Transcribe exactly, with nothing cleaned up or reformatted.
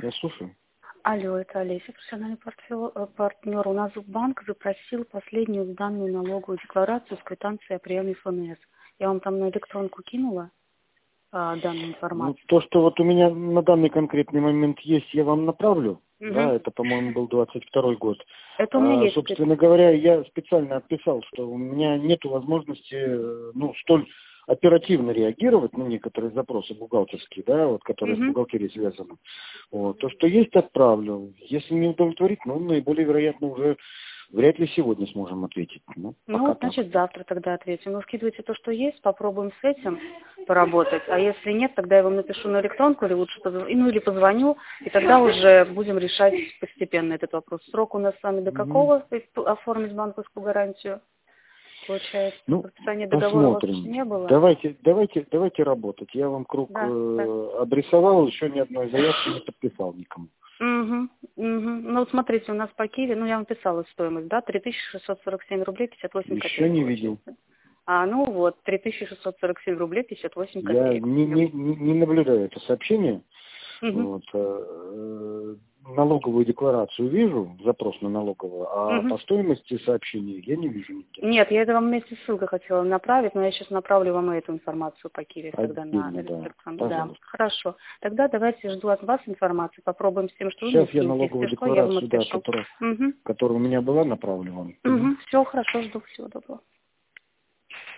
Я слушаю. Алло, это Олеся, профессиональный портфел- э, партнер. У нас банк запросил последнюю сданную налоговую декларацию с квитанцией о приеме эф эн эс. Я вам там на электронку кинула а, данную Ну, информацию. то, что вот у меня на данный конкретный момент есть, я вам направлю. Угу. Да, это, по-моему, был двадцать второй год. Это у меня А, есть. собственно говоря, я специально отписал, что у меня нет возможности, э, ну, столь оперативно реагировать на некоторые запросы бухгалтерские, да, вот, которые с Угу. бухгалтерией связаны. Вот. То, что есть, отправлю. Если не удовлетворит, ну, наиболее вероятно, уже вряд ли сегодня сможем ответить. Ну, пока Ну, так. значит, завтра тогда ответим. Ну, скидывайте то, что есть, попробуем с этим поработать. А если нет, тогда я вам напишу на электронку или лучше позв... ну, или позвоню, и тогда уже будем решать постепенно этот вопрос. Срок у нас с вами до Мгм. какого оформить банковскую гарантию? Получается, Ну, подписания договора у вас еще посмотрим. не было? Давайте, давайте, давайте работать. Я вам круг Да, да. э, обрисовал, еще ни одной заявки не подписал никому. Угу, угу. Ну, вот смотрите, у нас по Киеве, ну, я вам писала стоимость, да, три тысячи шестьсот сорок семь рублей пятьдесят восемь Еще копеек не видел. получается. А, ну вот, три тысячи шестьсот сорок семь рублей пятьдесят восемь Я копеек. не, не, не не наблюдаю это сообщение. Угу, Вот, э, налоговую декларацию вижу, запрос на налоговую, а угу. по стоимости сообщения я не вижу нигде. Нет, я это вам вместе с ссылкой хотела направить, но я сейчас направлю вам и эту информацию по Киеве тогда на Отдельно, да. электронную. Да, Пожалуйста. хорошо. Тогда давайте жду от вас информацию. Попробуем с тем, что вы мне Сейчас я скинете. налоговую Если что, я вам декларацию, да, отпишу. которая, Угу. которая у меня была, направлю вам. Мгм. Угу. Все хорошо, жду. Всего доброго.